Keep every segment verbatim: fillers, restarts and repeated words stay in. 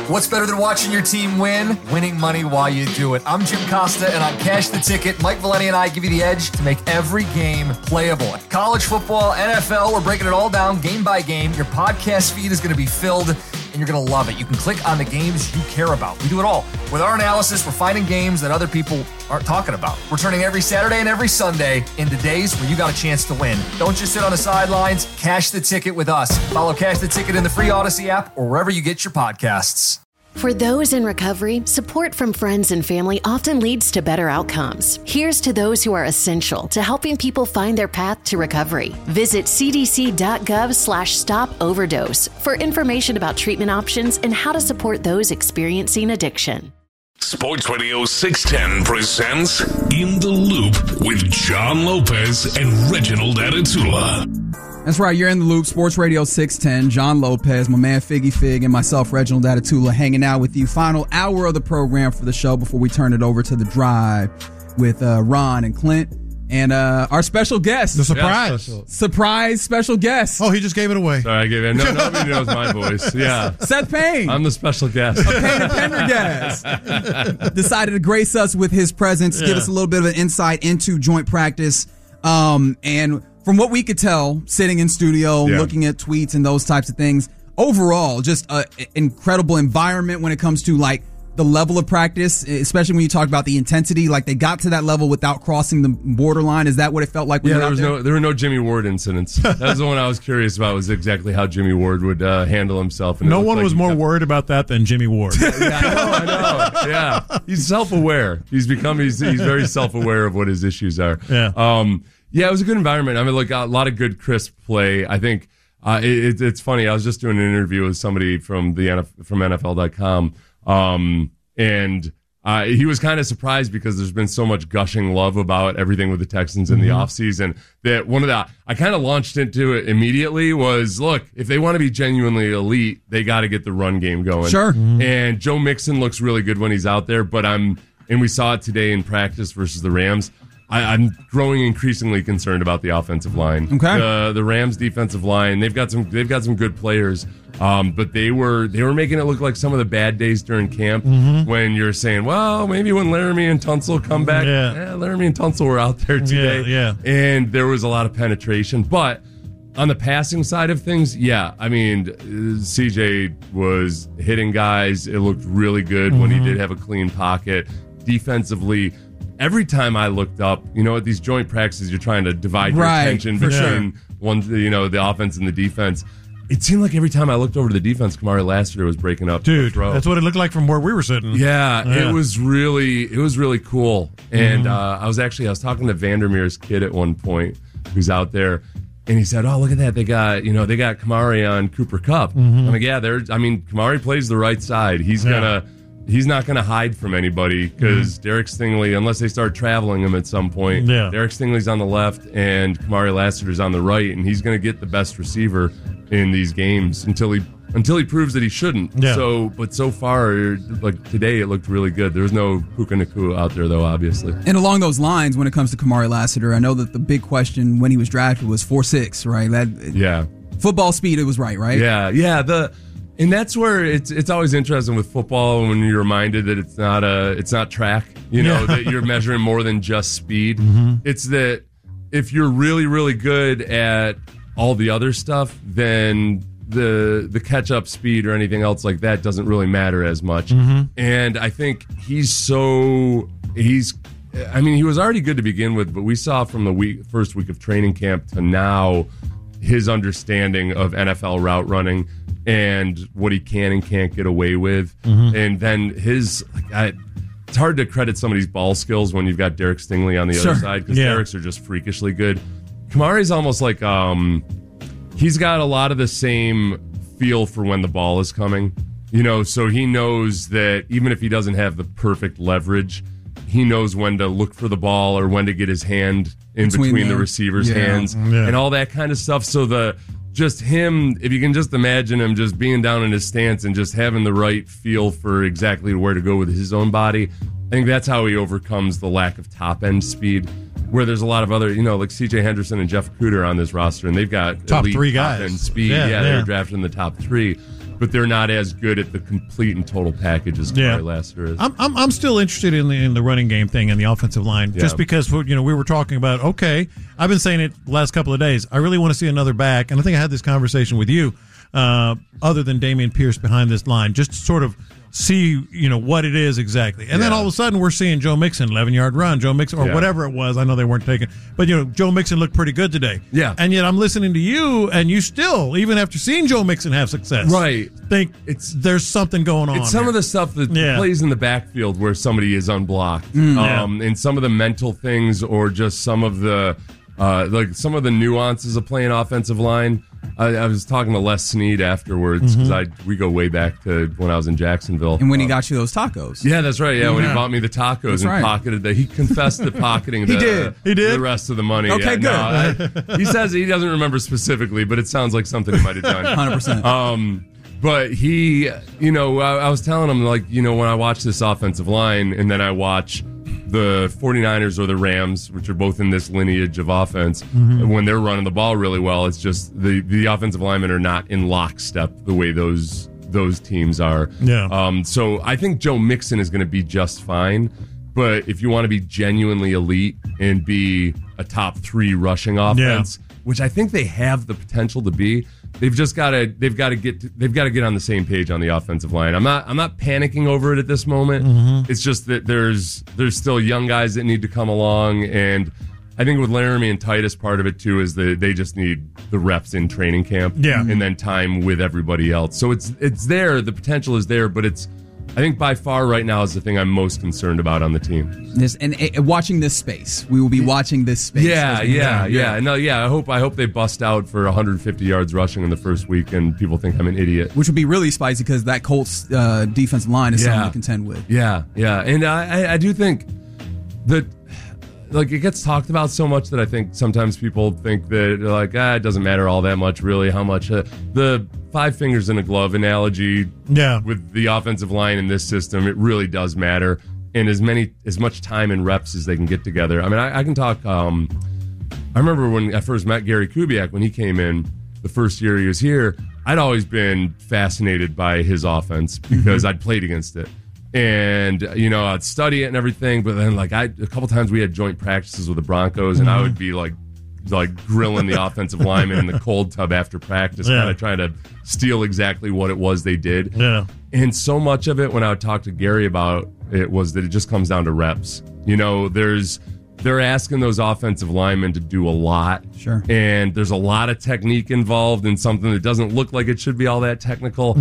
What's better than watching your team win? Winning money while you do it. I'm Jim Costa, and on Cash the Ticket, Mike Valeni and I give you the edge to make every game playable. College football, N F L, we're breaking it all down game by game. Your podcast feed is going to be filled, and you're going to love it. You can click on the games you care about. We do it all. With our analysis, we're finding games that other people aren't talking about. We're turning every Saturday and every Sunday into days where you got a chance to win. Don't just sit on the sidelines. Cash the Ticket with us. Follow Cash the Ticket in the free Odyssey app or wherever you get your podcasts. For those in recovery, support from friends and family often leads to better outcomes. Here's to those who are essential to helping people find their path to recovery. Visit cdc.gov slash stop overdose for information about treatment options and how to support those experiencing addiction. Sports Radio six ten presents In the Loop with John Lopez and Reginald Atatula. That's right, you're in the loop. Sports Radio six ten, John Lopez, my man Figgy Fig, and myself, Reginald Atatula, hanging out with you. Final hour of the program for the show before we turn it over to The Drive with uh, Ron and Clint. And uh, our special guest. The surprise. Yeah, special. Surprise special guest. Oh, he just gave it away. Sorry, I gave it. No, nobody knows my voice. Yeah. Seth Payne. I'm the special guest. A Payne and Pendergast. Decided to grace us with his presence, yeah. give us a little bit of an insight into joint practice. Um, and from what we could tell, sitting in studio, yeah. looking at tweets and those types of things, overall, just an incredible environment when it comes to like the level of practice, especially when you talk about the intensity. Like they got to that level without crossing the borderline. Is that what it felt like? When yeah, you were there was out there? no, there were no Jimmy Ward incidents. That was the one I was curious about. Was exactly how Jimmy Ward would uh, handle himself. And no one like was more got... worried about that than Jimmy Ward. yeah, I know, I know. Yeah, he's self-aware. He's become. He's he's very self-aware of what his issues are. Yeah. Um. Yeah, it was a good environment. I mean, like a lot of good, crisp play. I think uh, it, it's funny. I was just doing an interview with somebody from the N F L, from N F L dot com, um, and uh, he was kind of surprised because there's been so much gushing love about everything with the Texans in mm-hmm. the offseason that one of the I kind of launched into it immediately was, look, if they want to be genuinely elite, they got to get the run game going. Sure. Mm-hmm. And Joe Mixon looks really good when he's out there, but I'm and we saw it today in practice versus the Rams. I, I'm growing increasingly concerned about the offensive line. Okay, the the Rams' defensive line. They've got some. They've got some good players, um, but they were they were making it look like some of the bad days during camp. Mm-hmm. When you're saying, well, maybe when Laramie and Tunsil come back, yeah, eh, Laramie and Tunsil were out there today, yeah, yeah, and there was a lot of penetration. But on the passing side of things, yeah, I mean, C J was hitting guys. It looked really good mm-hmm. when he did have a clean pocket. Defensively, every time I looked up, you know, at these joint practices, you're trying to divide right, your attention between sure. one, you know, the offense and the defense. It seemed like every time I looked over to the defense, Kamari Lassiter was breaking up. Dude, the throw. That's what it looked like from where we were sitting. Yeah, yeah. it was really, it was really cool. And mm-hmm. uh, I was actually, I was talking to Vandermeer's kid at one point, who's out there. And he said, "Oh, look at that! They got, you know, they got Kamari on Cooper Kupp." Mm-hmm. I'm like, "Yeah, they're. I mean, Kamari plays the right side. He's yeah. gonna, he's not gonna hide from anybody because mm-hmm. Derek Stingley, unless they start traveling him at some point, yeah. Derek Stingley's on the left and Kamari Lassiter's on the right, and he's gonna get the best receiver in these games until he until he proves that he shouldn't." Yeah. So, but so far, like today, it looked really good. There was no Puka Nacua out there, though, obviously. And along those lines, when it comes to Kamari Lassiter, I know that the big question when he was drafted was four six, right? That yeah, football speed, it was right, right? Yeah, yeah. The and that's where it's it's always interesting with football when you're reminded that it's not a it's not track. You know, yeah. that you're measuring more than just speed. Mm-hmm. It's that if you're really really good at all the other stuff, then the the catch up speed or anything else like that doesn't really matter as much. Mm-hmm. And I think he's so he's I mean he was already good to begin with, but we saw from the week first week of training camp to now his understanding of N F L route running and what he can and can't get away with. Mm-hmm. And then his like I, it's hard to credit somebody's ball skills when you've got Derek Stingley on the sure. other side because yeah. Derek's are just freakishly good. Kamari's almost like um he's got a lot of the same feel for when the ball is coming, you know, so he knows that even if he doesn't have the perfect leverage, he knows when to look for the ball or when to get his hand in between, between the receiver's yeah. hands yeah. and all that kind of stuff. So the just him, if you can just imagine him just being down in his stance and just having the right feel for exactly where to go with his own body, I think that's how he overcomes the lack of top-end speed. Where there's a lot of other, you know, like C J Henderson and Jeff Okudah on this roster, and they've got top elite three guys and speed. Yeah, Yeah, yeah, they're drafted in the top three. but they're not as good at the complete and total package as Yeah. Kamari Lassiter is. I'm, I'm I'm still interested in the in the running game thing and the offensive line, Yeah. just because you know we were talking about. Okay, I've been saying it the last couple of days. I really want to see another back, and I think I had this conversation with you. Uh, other than Dameon Pierce behind this line, just to sort of see you know what it is exactly, and then Yeah. all of a sudden we're seeing Joe Mixon eleven yard run, Joe Mixon or Yeah. whatever it was. I know they weren't taken, but you know Joe Mixon looked pretty good today. Yeah. and yet I'm listening to you, and you still, even after seeing Joe Mixon have success, Right. think It's- there's something going on. It's some here. of the stuff that Yeah. plays in the backfield where somebody is unblocked, Yeah. um, and some of the mental things, or just some of the uh, like some of the nuances of playing offensive line. I, I was talking to Les Snead afterwards because I we go way back to when I was in Jacksonville. And when he Uh, got you those tacos. yeah, that's right. Yeah, when Yeah. he bought me the tacos That's and right. pocketed the, he confessed to pocketing the, did. He did? the rest of the money. Okay, Yeah, good. no, I- he says he doesn't remember specifically, but it sounds like something he might have done. one hundred percent. Um, but he, you know, I, I was telling him, like, you know, when I watch this offensive line and then I watch the 49ers or the Rams, which are both in this lineage of offense, and when they're running the ball really well, it's just the, the offensive linemen are not in lockstep the way those those teams are. Yeah. Um, so I think Joe Mixon is going to be just fine. But if you want to be genuinely elite and be a top three rushing offense, which I think they have the potential to be, they've just got to they've got to get they've got to get on the same page on the offensive line. I'm not I'm not panicking over it at this moment. Mm-hmm. It's just that there's there's still young guys that need to come along, and I think with Laramie and Titus, part of it too is that they just need the reps in training camp, Yeah. and then time with everybody else. So it's it's there, the potential is there, but it's I think by far right now is the thing I'm most concerned about on the team. This, and, and watching this space. We will be watching this space. Yeah, as we yeah, go. yeah. No, yeah. I hope I hope they bust out for one hundred fifty yards rushing in the first week, and people think I'm an idiot. Which would be really spicy because that Colts uh, defensive line is Yeah. something to contend with. Yeah, yeah, and I, I, I do think that like it gets talked about so much that I think sometimes people think that like ah, it doesn't matter all that much really how much uh, the five fingers in a glove analogy Yeah. with the offensive line in this system, it really does matter, and as many as much time and reps as they can get together. I mean, I, I can talk. Um, I remember when I first met Gary Kubiak when he came in the first year he was here. I'd always been fascinated by his offense because I'd played against it. And, you know, I'd study it and everything. But then, like, I a couple times we had joint practices with the Broncos, and I would be, like, like grilling the offensive lineman in the cold tub after practice, Yeah. kind of trying to steal exactly what it was they did. Yeah. And so much of it, when I would talk to Gary about it, was that it just comes down to reps. You know, there's they're asking those offensive linemen to do a lot. Sure. And there's a lot of technique involved in something that doesn't look like it should be all that technical.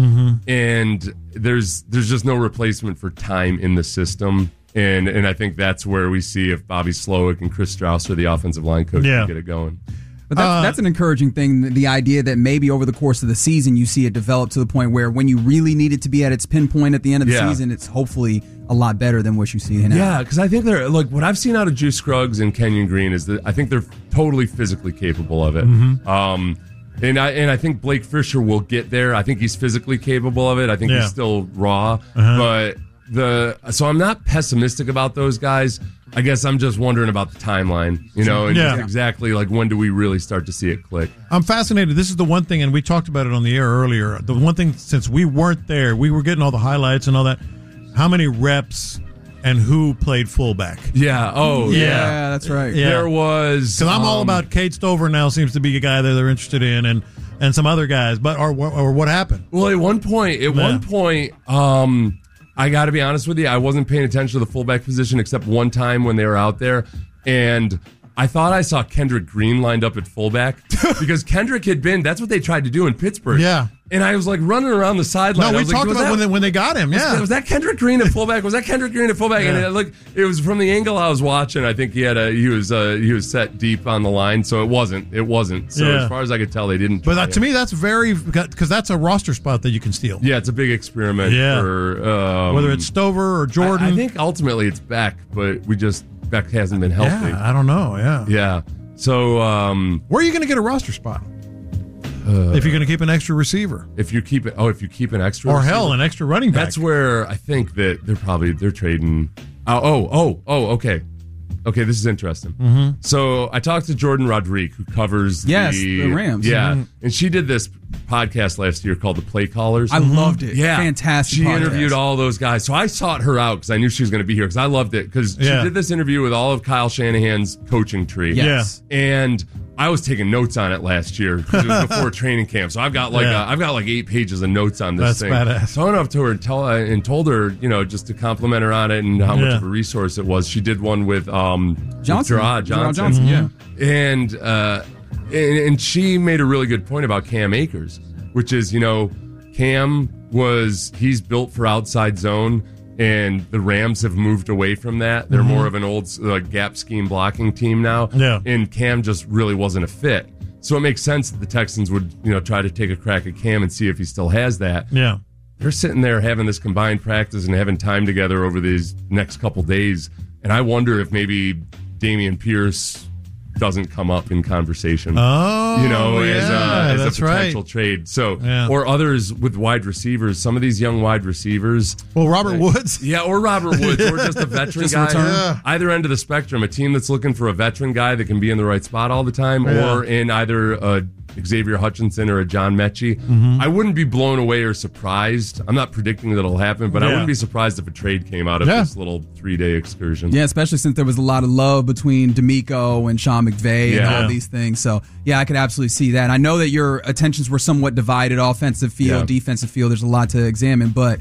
And there's there's just no replacement for time in the system. And and I think that's where we see if Bobby Slowick and Chris Strauss are the offensive line coach Yeah. to get it going. But that's, Uh, that's an encouraging thing. The, the idea that maybe over the course of the season, you see it develop to the point where when you really need it to be at its pinpoint at the end of the Yeah. season, it's hopefully a lot better than what you see now. Yeah, because I think they're like what I've seen out of Juice Scruggs and Kenyon Green is that I think they're totally physically capable of it. Um, and I and I think Blake Fisher will get there. I think he's physically capable of it. I think Yeah. he's still raw, but the so I'm not pessimistic about those guys. I guess I'm just wondering about the timeline, you know, and Yeah. just exactly like when do we really start to see it click? I'm fascinated. This is the one thing, and we talked about it on the air earlier. The one thing, since we weren't there, we were getting all the highlights and all that. How many reps and who played fullback? Yeah. Oh, Yeah. yeah. Yeah, that's right. Yeah. There was Because I'm all um, about Kate Stover now. Seems to be a guy that they're interested in, and and some other guys. But or or what happened? Well, at one point, at Yeah. one point, um, I got to be honest with you, I wasn't paying attention to the fullback position except one time when they were out there, and I thought I saw Kendrick Green lined up at fullback because Kendrick had been. That's what they tried to do in Pittsburgh. Yeah. And I was like running around the sideline. No, I we was like, talked was about that- when they, when they got him. was- Yeah, Was that Kendrick Green at fullback? Was that Kendrick Green at fullback? And Yeah. it, like it was from the angle I was watching. I think he had a he was uh, he was set deep on the line, so it wasn't it wasn't. So Yeah. as far as I could tell, they didn't. but try uh, to it. me, that's very because that's a roster spot that you can steal. yeah, it's a big experiment. Yeah. For, um, Whether it's Stover or Jordan. I, I think ultimately it's Beck, but we just Beck hasn't been healthy. Yeah, I don't know. Yeah. Yeah. So um, Where are you going to get a roster spot? if you're going to keep an extra receiver, if you keep it, oh, if you keep an extra, or receiver, hell, an extra running back. that's where I think that they're probably they're trading. Oh, oh, oh, oh, okay. okay, this is interesting. Mm-hmm. So I talked to Jordan Rodriguez, who covers yes, the, the Rams. Yeah, mm-hmm. and she did this podcast last year called The Play Callers. I mm-hmm. loved it. Yeah, fantastic. She podcast. interviewed all those guys. So I sought her out because I knew she was going to be here because I loved it because yeah. she did this interview with all of Kyle Shanahan's coaching tree. Yes. Yeah, and I was taking notes on it last year because it was before training camp. So I've got like yeah. a, I've got like eight pages of notes on this That's thing. Badass. So I went up to her and, tell, uh, and told her, you know, just to compliment her on it and how yeah. much of a resource it was. She did one with um, Johnson, Gerard Johnson, Johnson, mm-hmm. yeah, and, uh, and and she made a really good point about Cam Akers, which is, you know, Cam was he's built for outside zone. And the Rams have moved away from that. They're mm-hmm. more of an old like, gap scheme blocking team now. Yeah. And Cam just really wasn't a fit. So it makes sense that the Texans would, you know, try to take a crack at Cam and see if he still has that. Yeah. They're sitting there having this combined practice and having time together over these next couple days. And I wonder if maybe Dameon Pierce doesn't come up in conversation. Oh, you know, yeah, as a, as that's a potential right. trade. So, yeah. or others with wide receivers. Some of these young wide receivers. Well, Robert Woods. Yeah, or Robert Woods, or just a veteran just guy. Yeah. Either end of the spectrum, a team that's looking for a veteran guy that can be in the right spot all the time, yeah. or in either a Xavier Hutchinson or a John Mechie. Mm-hmm. I wouldn't be blown away or surprised. I'm not predicting that it'll happen, but yeah. I wouldn't be surprised if a trade came out of yeah. this little three-day excursion. Yeah, especially since there was a lot of love between D'Amico and Sean McVay Yeah. and all these things. So, yeah, I could absolutely see that. And I know that your attentions were somewhat divided, offensive field, Yeah. defensive field. There's a lot to examine, but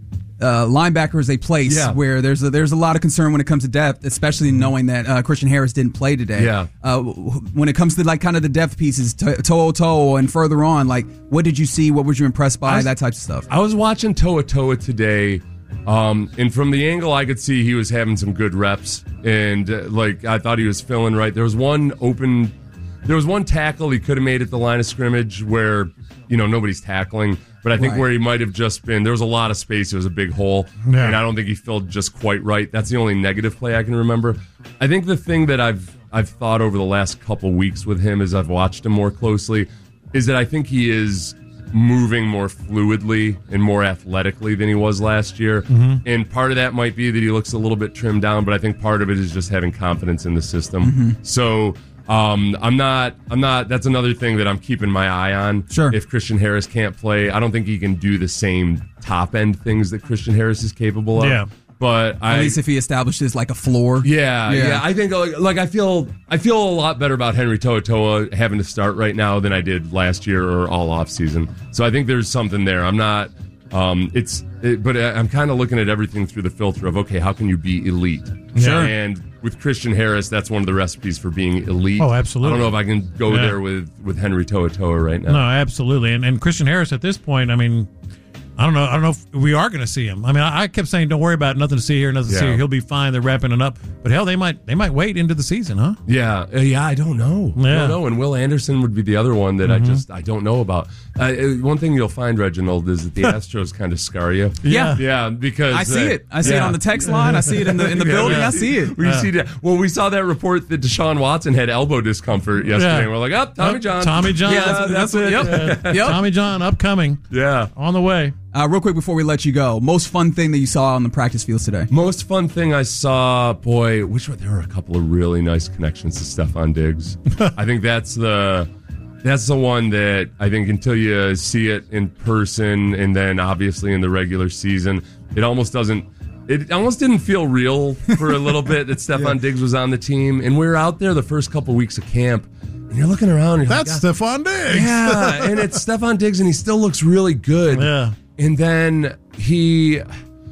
uh, linebacker is a place Yeah. where there's a, there's a lot of concern when it comes to depth, especially knowing that uh, Christian Harris didn't play today. Yeah. Uh, when it comes to like kind of the depth pieces, To'o To'o and further on, like what did you see? What was you impressed by? was- that type of stuff. I was watching Toa Toa today, um, and from the angle I could see he was having some good reps, and uh, like I thought he was feeling right. There was one open, there was one tackle he could have made at the line of scrimmage where you know nobody's tackling, but I think Right. where he might have just been, there was a lot of space. It was a big hole, Yeah. and I don't think he filled just quite right. That's the only negative play I can remember. I think the thing that I've I've thought over the last couple weeks with him as I've watched him more closely is that I think he is moving more fluidly and more athletically than he was last year. Mm-hmm. And part of that might be that he looks a little bit trimmed down, but I think part of it is just having confidence in the system. Mm-hmm. So um, I'm not, I'm not, that's another thing that I'm keeping my eye on. Sure. If Christian Harris can't play, I don't think he can do the same top end things that Christian Harris is capable of. Yeah. But At I, least if he establishes like a floor. yeah, Yeah. yeah, I think like, like I feel I feel a lot better about Henry To'oTo'o having to start right now than I did last year or all off season. So I think there's something there. I'm not. Um, it's it, but I'm kind of looking at everything through the filter of okay, how can you be elite? Sure. And with Christian Harris, that's one of the recipes for being elite. Oh, absolutely. I don't know if I can go Yeah. there with with Henry To'oTo'o right now. No, absolutely. And and Christian Harris at this point, I mean, I don't know. I don't know if we are going to see him. I mean, I, I kept saying, "Don't worry about it. Nothing to see here. Nothing to see Yeah. here. He'll be fine. They're wrapping it up." But hell, they might they might wait into the season, huh? Yeah, uh, yeah, I don't know. I Yeah. don't know. And Will Anderson would be the other one that Mm-hmm. I just I don't know about. Uh, uh, one thing you'll find, Reginald, is that the Astros kind of scar you. Yeah. yeah, because I see uh, it. I see it yeah. on the text line. I see it in the in the Yeah, building. we I see- see it. We see that. Well, we saw that report that Deshaun Watson had elbow discomfort yesterday. Yeah. And we're like, oh, Tommy Oh, John. Tommy John. Yeah, that's, that's what. Yep. Yeah. Yep. Tommy John upcoming Yeah. on the way. Uh, real quick before we let you go, most fun thing that you saw on the practice fields today? Most fun thing I saw, boy, which one, there were a couple of really nice connections to Stephon Diggs. I think that's the that's the one that I think until you see it in person and then obviously in the regular season, it almost doesn't it almost didn't feel real for a little bit that Stephon yeah. Diggs was on the team. And we were out there the first couple of weeks of camp. And you're looking around. And you're That's like, Stephon Diggs. Yeah, and it's Stephon Diggs, and he still looks really good. Yeah. And then he,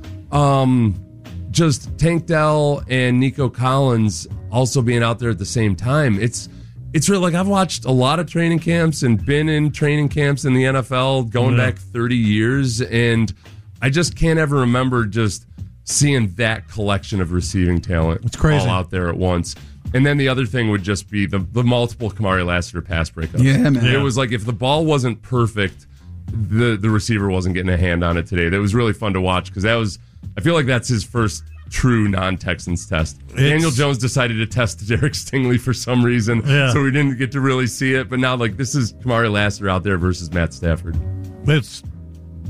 um, just Tank Dell and Nico Collins also being out there at the same time. It's it's really like I've watched a lot of training camps and been in training camps in the N F L going Yeah. back thirty years, and I just can't ever remember just seeing that collection of receiving talent It's crazy. all out there at once. And then the other thing would just be the, the multiple Kamari Lassiter pass breakups. Yeah, man. It Yeah. was like if the ball wasn't perfect, the the receiver wasn't getting a hand on it today. That was really fun to watch because that was, I feel like that's his first true non-Texans test. Daniel Jones decided to test Derek Stingley for some reason, Yeah. so we didn't get to really see it. But now, like, this is Kamari Lassiter out there versus Matt Stafford. It's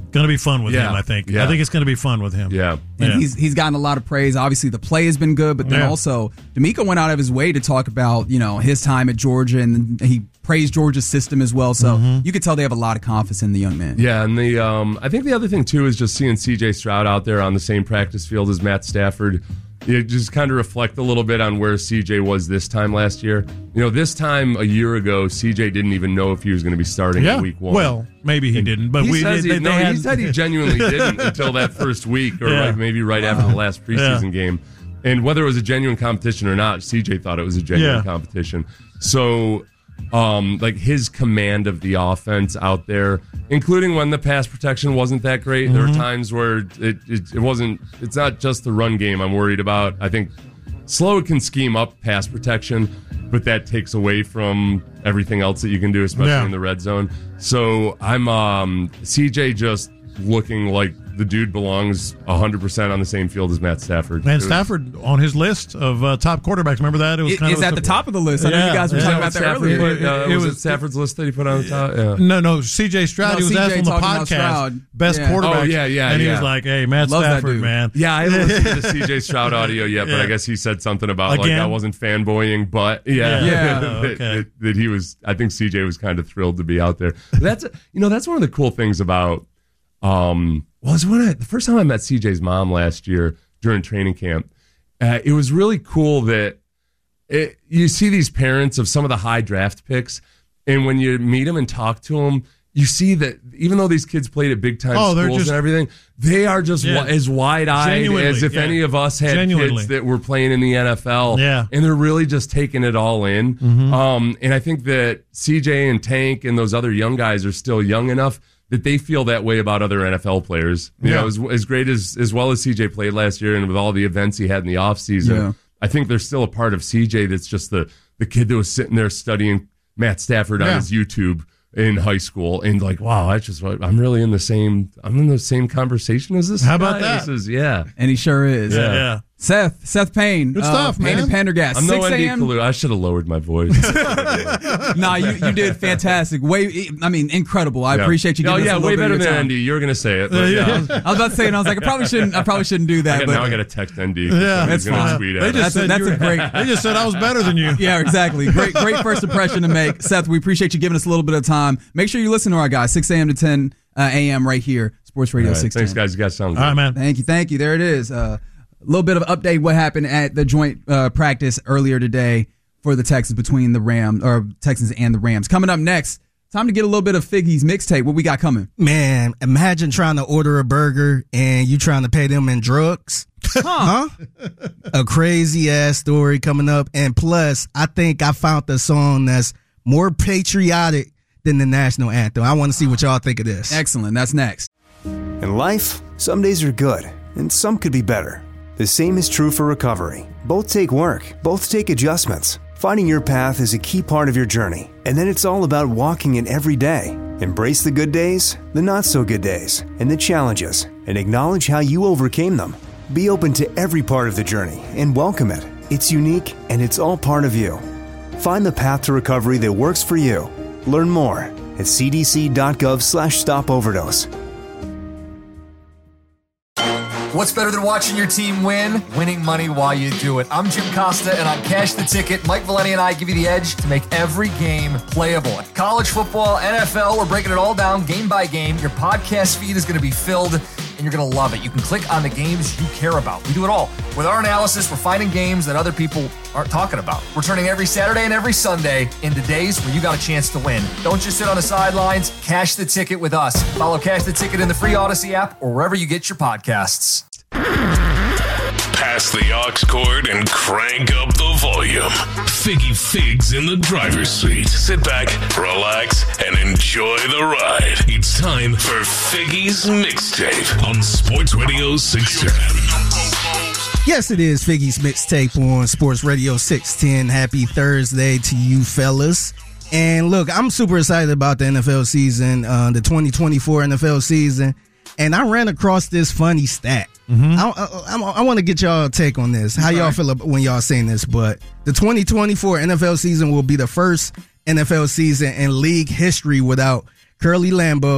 Going to be fun with Yeah. him, I think. Yeah. I think it's going to be fun with him. Yeah. And Yeah. he's he's gotten a lot of praise. Obviously, the play has been good, but then Yeah. also D'Amico went out of his way to talk about, you know, his time at Georgia, and he praised Georgia's system as well. So Mm-hmm. you could tell they have a lot of confidence in the young man. Yeah, and the um, I think the other thing too is just seeing C J Stroud out there on the same practice field as Matt Stafford. It just kind of reflect a little bit on where C J was this time last year. You know, this time a year ago, C J didn't even know if he was going to be starting Yeah. in week one. Well, maybe he didn't, but he we says they, he, they no, had, he said he genuinely didn't until that first week, or Yeah. like maybe right after the last preseason Yeah. game. And whether it was a genuine competition or not, C J thought it was a genuine Yeah. competition. So, um, like his command of the offense out there, including when the pass protection wasn't that great. Mm-hmm. There were times where it, it it wasn't. It's not just the run game I'm worried about. I think Slow can scheme up pass protection, but that takes away from everything else that you can do, especially Yeah. in the red zone. So I'm um, C J just looking like the dude belongs one hundred percent on the same field as Matt Stafford. And Stafford on his list of uh, top quarterbacks. Remember that? It was It- kind it's of at the top of the list. I know Yeah, you guys were yeah. talking Is about that that what Stafford earlier. put, uh, It was, was- it Stafford's list that he put on the top? Yeah. No, no, C J Stroud. No, he was C J asked on the talking about podcast, Stroud. best Yeah. quarterback. Oh, yeah, yeah, And he yeah. was like, "Hey, Matt Love that Stafford, dude. man." Yeah, I haven't listened to C J Stroud audio yet, but Yeah. I guess he said something about like Again? I wasn't fanboying, but yeah, Yeah. Yeah. that, Okay. that, that he was. I think C J was kind of thrilled to be out there. That's you know that's one of the cool things about. Um, was when I the first time I met C J's mom last year during training camp. Uh, it was really cool that it, you see these parents of some of the high draft picks, and when you meet them and talk to them, you see that even though these kids played at big time Oh, they're schools just- and everything, they are just Yeah. wi- as wide eyed Genuinely, as if yeah. any of us had Genuinely. kids that were playing in the N F L. Yeah. And they're really just taking it all in. Mm-hmm. Um, and I think that C J and Tank and those other young guys are still young enough that they feel that way about other N F L players. You Yeah. know, as, as great as as well as C J played last year and with all the events he had in the offseason, Yeah. I think there's still a part of C J that's just the the kid that was sitting there studying Matt Stafford on Yeah. his YouTube in high school and like, wow, I just I'm really in the same I'm in the same conversation as this. How about guy. that? This is yeah. And he sure is. Yeah, yeah. Seth, Seth Payne. Good uh, stuff, Payne man. and Pendergast. I'm no six N D a.m. Kalu. I should have lowered my voice. Nah, you, you did fantastic. Way, I mean, incredible. I Yeah. appreciate you Oh giving yeah, us a little way bit better of your than time. N D. You're gonna say it. But, yeah. I was about to say, and I was like, I probably shouldn't. I probably shouldn't do I that. got, but now I got to text N D. Yeah. That's He's gonna fine. tweet They at just us. That's a- said that's you a were- great- They just said I was better than you. Yeah, exactly. Great, great first impression to make. Seth, we appreciate you giving us a little bit of time. Make sure you listen to our guys, six a.m. to ten a.m. right here, Sports Radio All right, six ten. thanks, guys. You guys sound good. All right, man. Thank you, thank you. There it is. Uh, a little bit of update what happened at the joint uh, practice earlier today for the Texans between the Rams or Texans and the Rams. Coming up next, time to get a little bit of Figgy's mixtape. What we got coming? Man, imagine trying to order a burger and you trying to pay them in drugs. Huh? A crazy ass story coming up. And plus, I think I found the song that's more patriotic than the national anthem. I want to see what y'all think of this. Excellent. That's next. In life, some days are good, and some could be better. The same is true for recovery. Both take work, both take adjustments. Finding your path is a key part of your journey, and then it's all about walking it every day. Embrace the good days, the not so good days, and the challenges, and acknowledge how you overcame them. Be open to every part of the journey and welcome it. It's unique, and it's all part of you. Find the path to recovery that works for you. Learn more at c d c dot gov slash stop overdose. What's better than watching your team win? Winning money while you do it. I'm Jim Costa, and on Cash the Ticket, Mike Valeni and I give you the edge to make every game playable. College football, N F L, we're breaking it all down game by game. Your podcast feed is going to be filled, and you're going to love it. You can click on the games you care about. We do it all. With our analysis, we're finding games that other people aren't talking about. We're turning every Saturday and every Sunday into days where you got a chance to win. Don't just sit on the sidelines. Cash the Ticket with us. Follow Cash the Ticket in the free Odyssey app or wherever you get your podcasts. Pass the aux cord and crank up the volume. Figgy Figs in the driver's seat. Sit back, relax, and enjoy the ride. It's time for Figgy's Mixtape on Sports Radio six ten. Yes, it is Figgy's Mixtape on Sports Radio six ten. Happy Thursday to you fellas. And look, I'm super excited about the N F L season, uh, the twenty twenty-four N F L season. And I ran across this funny stat. Mm-hmm. I, I, I, I want to get y'all take on this. How y'all feel about when y'all saying this? But the twenty twenty-four N F L season will be the first N F L season in league history without Curly Lambeau,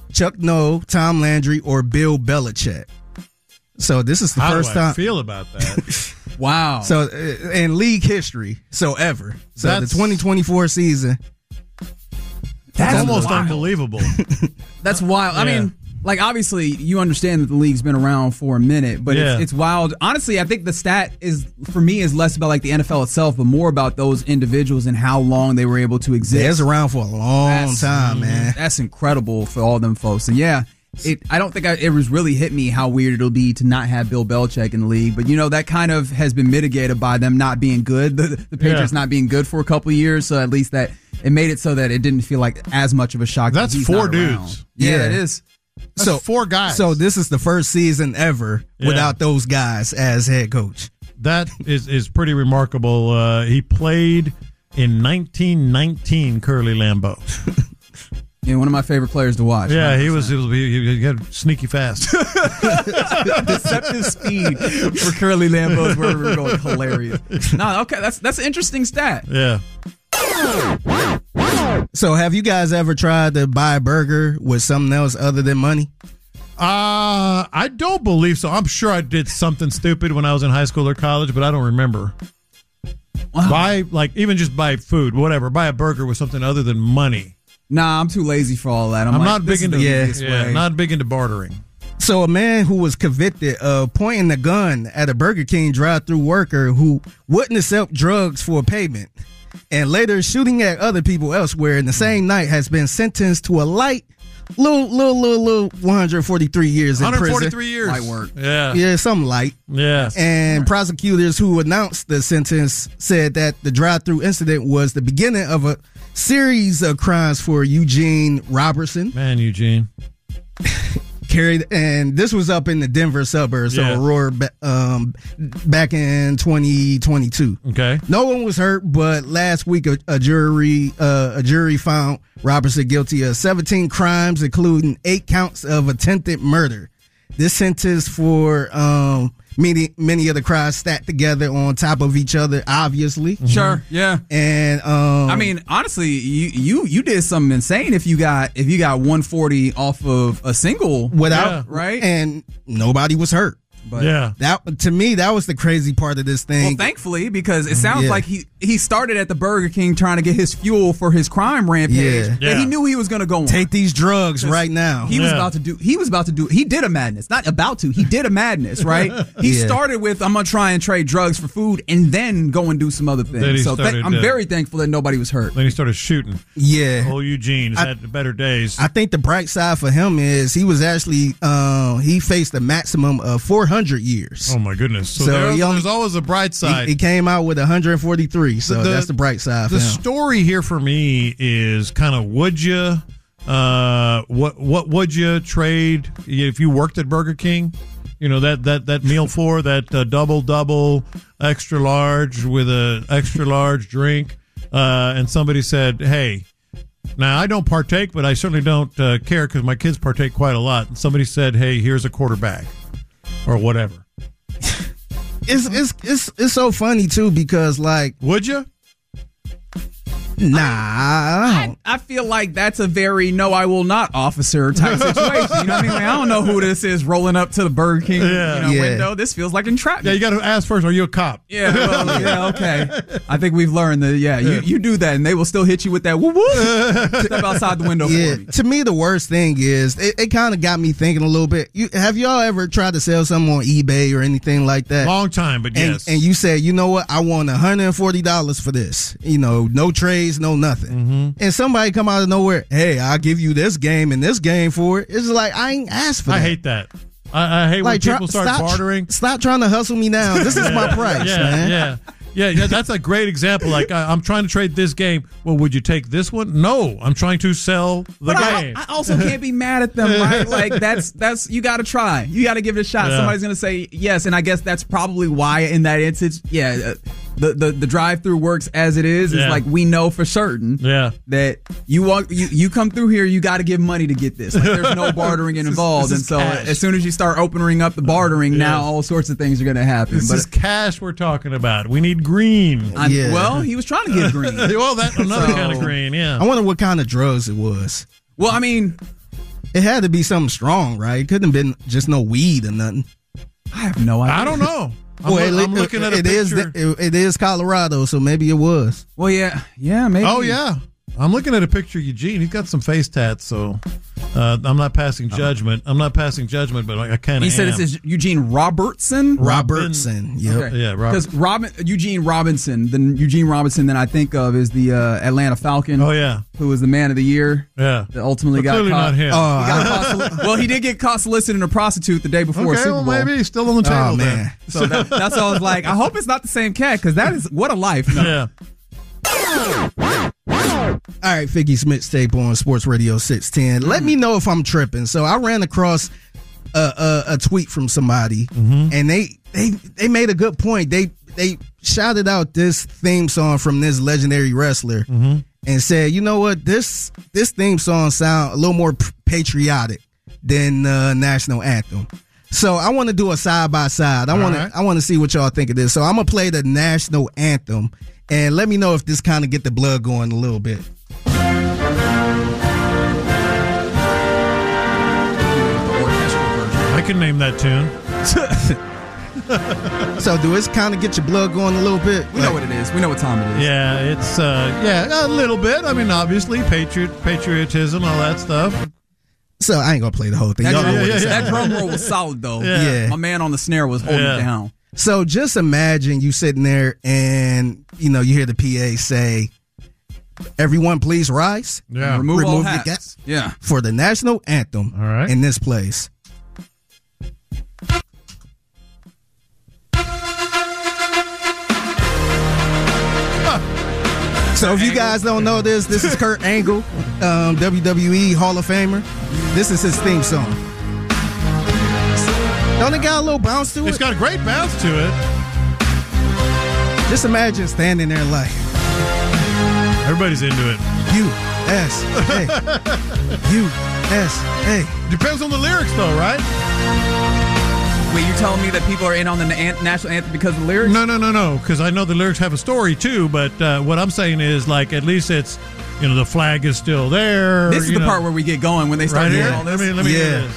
Chuck Noll, Tom Landry, or Bill Belichick. So this is the How first do I time. feel about that? Wow. So uh, in league history, so ever. So That's- the twenty twenty-four season. That's almost wild. unbelievable. That's wild. I Yeah. mean, like, obviously, you understand that the league's been around for a minute, but Yeah. it's, it's wild. Honestly, I think the stat is, for me, is less about like the N F L itself, but more about those individuals and how long they were able to exist. Yeah, it's around for a long That's- time, man. That's incredible for all them folks. And yeah, it. I don't think I, it was really hit me how weird it'll be to not have Bill Belichick in the league. But you know that kind of has been mitigated by them not being good, the, the Patriots Yeah. not being good for a couple of years. So at least that it made it so that it didn't feel like as much of a shock. That's that he's four not around. dudes. Yeah, Yeah. it is. That's so four guys. So this is the first season ever Yeah. without those guys as head coach. That is, is pretty remarkable. Uh, he played in nineteen nineteen Curly Lambeau. Yeah, one of my favorite players to watch. Yeah, he one hundred was, he was he, he got sneaky fast. percent. Deceptive speed for Curly Lambeau is where we were going. Hilarious. No, okay, that's that's an interesting stat. Yeah. So have you guys ever tried to buy a burger with something else other than money? Uh, I don't believe so. I'm sure I did something stupid when I was in high school or college, but I don't remember. Wow. Buy, like, even just buy food, whatever. Buy a burger with something other than money. Nah, I'm too lazy for all that. I'm, I'm like, not this big is into the yeah, easiest yeah, way. not big into bartering. So a man who was convicted of pointing a gun at a Burger King drive-through worker who wouldn't accept drugs for payment and later shooting at other people elsewhere in the same night has been sentenced to a light, little, little, little, little one hundred forty-three years in one hundred forty-three prison. years. Light work. Yeah. Yeah, something light. Yeah. And prosecutors who announced the sentence said that the drive-through incident was the beginning of a series of crimes for Eugene Robertson. Man, Eugene. Carried, and this was up in the Denver suburbs Yeah. of Aurora ba- um, back in twenty twenty-two. Okay. No one was hurt, but last week a, a jury uh, a jury found Robertson guilty of seventeen crimes, including eight counts of attempted murder. This sentence for um, many many of the crimes stacked together on top of each other, obviously. Sure, yeah. And um, I mean, honestly, you you you did something insane if you got if you got one forty off of a single without Yeah. right? and nobody was hurt. But Yeah. That to me, that was the crazy part of this thing. well, thankfully, because it sounds Yeah. like he he started at the Burger King trying to get his fuel for his crime rampage. Yeah. that Yeah. he knew he was going to go on. Take these drugs right now. He was Yeah. about to do. He was about to do. He did a madness, not about to. He did a madness, right? He Yeah. started with I'm gonna try and trade drugs for food, and then go and do some other Then things. he So th- started, I'm uh, very thankful that nobody was hurt. Then he started shooting. Yeah. Oh, Eugene has I- had better days. I think the bright side for him is he was actually uh, he faced a maximum of four hundred years. oh, my goodness. So, So there's, he only- there's always a bright He, side. he came out with one hundred forty-three, so The- that's the bright side for the him. story here for me is kind of would you uh what what would you trade if you worked at Burger King, you know, that that that meal for that uh, double double extra large with a extra large drink, uh and somebody said, hey, now I don't partake, but I certainly don't uh, care because my kids partake quite a lot, and somebody said, hey, here's a quarterback or whatever, It's it's it's it's so funny too because like would you? nah, I don't. I feel like that's a very no, I will not officer type situation. You know what I mean? Like, I don't know who this is rolling up to the Burger King Yeah. you know, Yeah. window. This feels like entrapment. Yeah, you got to ask first, are you a cop? Yeah, well, yeah, okay. I think we've learned that, yeah, you, you do that and they will still hit you with that woo woo. Step outside the window Yeah, for me. to me the worst thing is it, it kind of got me thinking a little bit. You have y'all ever tried to sell something on eBay or anything like that? Long time, but and, yes. and you say, you know what, I want one hundred forty dollars for this. You know, no trades, no nothing. Mm-hmm. And somebody come out of nowhere, hey, I'll give you this game and this game for it. It's like, I ain't asked for that. I hate that. I, I hate like, when try- people start stop, bartering. Stop trying to hustle me down. This is my price, yeah, man. Yeah, yeah, yeah. That's a great example. Like, I, I'm trying to trade this game. Well, would you take this one? No, I'm trying to sell the But I, game. I also can't be mad at them, right? Like that's that's you got to try. You got to give it a shot. Yeah. Somebody's gonna say yes, and I guess that's probably why in that instance, yeah, uh, the the, the drive through works as it is. Is Yeah. like we know for certain yeah. that you walk you, you come through here, you got to give money to get this. Like, there's no bartering This is- involved, this and is so cash. as soon as you start opening up the bartering, Yeah. now all sorts of things are gonna happen. This but is cash we're talking about. We need green. I, Yeah. well, he was trying to get green. Well, that's another So- kind of green. Yeah. I wonder what kind of drugs it was. Well, I mean, It had to be something strong, right? It couldn't have been just no weed or nothing. I have no idea. I don't know. I'm, well, lo- it, I'm looking at a it picture. Is, it, it is Colorado, so maybe it was. Well, yeah, yeah, maybe. Oh yeah, I'm looking at a picture of Eugene. He's got some face tats, so uh, I'm not passing judgment. I'm not passing judgment, but I kind of. He said am. it says Eugene Robertson. Robertson. Yep. Okay. Yeah, Robert. Because Robin, Eugene Robinson, the Eugene Robinson that I think of is the uh, Atlanta Falcon. Oh yeah, who was the man of the year. Yeah, that ultimately but got clearly caught. not him. Oh, He got caught soli- well, he did get caught soliciting a prostitute the day before okay, Super well, Bowl. maybe he's still on the table. Oh, then. man. So that, that's why I was like, I hope it's not the same cat because that is what a life. No. Yeah. All right, Figgy's mixtape on Sports Radio six ten. Let me know if I'm tripping. So I ran across a, a, a tweet from somebody, Mm-hmm. and they, they they made a good point. They they shouted out this theme song from this legendary wrestler Mm-hmm. and said, you know what, this this theme song sound a little more p- patriotic than the national anthem. So I want to do a side by side. I want right. to I want to see what y'all think of this. So I'm gonna play the national anthem. And let me know if this kind of get the blood going a little bit. I can name that tune. So do it kind of get your blood going a little bit? We know what it is. We know what time it is. Yeah, it's uh, yeah, a little bit. I mean, obviously, patriot, patriotism, all that stuff. So I ain't gonna play the whole thing. That, Y'all know drum, what it's that at. drum roll was solid though. Yeah. Yeah. My man on the snare was holding Yeah. it down. So just imagine you sitting there and you know you hear the P A say, "Everyone, please rise." Yeah. Remove, all Remove the hats. gas. Yeah. For the national anthem. All right. In this place. So if you guys don't know this, this is Kurt Angle, um, W W E Hall of Famer. This is his theme song. Don't it got a little bounce to it? It's got a great bounce to it. Just imagine standing there like, Everybody's into it. U S A. U S A. Depends on the lyrics, though, right? Wait, you're telling me that people are in on the na- national anthem because of the lyrics? No, no, no, no. Because I know the lyrics have a story too. But uh, what I'm saying is, like, at least it's, you know, the flag is still there. This is you the know. part where we get going when they start Right doing here. all this. Let me let me Yeah. hear this.